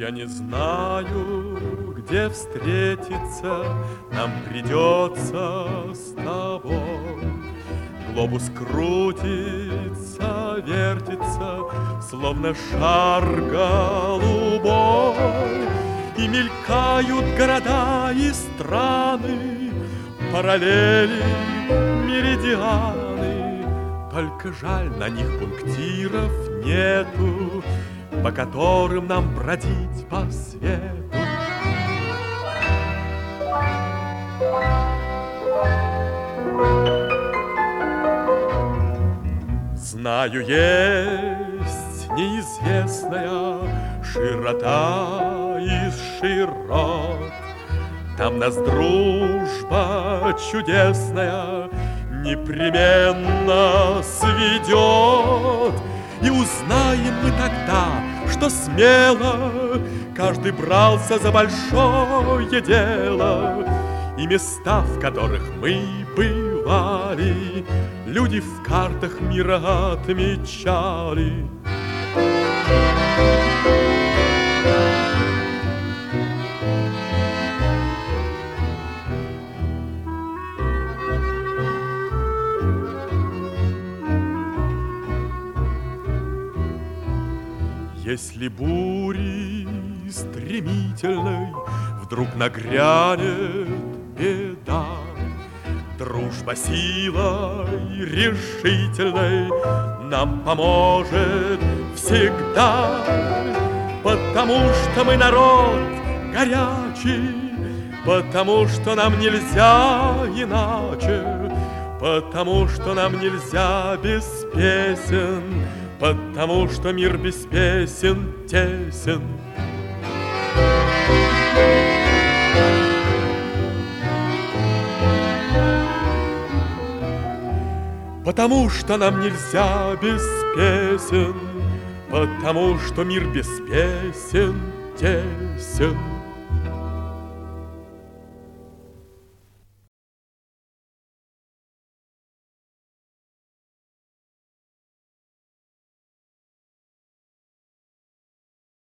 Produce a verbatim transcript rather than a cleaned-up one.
Я не знаю, где встретиться нам придется с тобой. Глобус крутится, вертится, словно шар голубой. И мелькают города и страны, параллели, меридианы. Только жаль, на них пунктиров нету, по которым нам бродить по свету. Знаю, есть неизвестная широта из широт. Там нас дружба чудесная непременно сведет. И узнаем мы тогда, что смело каждый брался за большое дело. И места, в которых мы бывали, люди в картах мира отмечали. Если бури стремительной вдруг нагрянет беда, дружба силой решительной нам поможет всегда. Потому что мы народ горячий, потому что нам нельзя иначе, потому что нам нельзя без песен, потому что мир без песен тесен. Потому что нам нельзя без песен, потому что мир без песен тесен.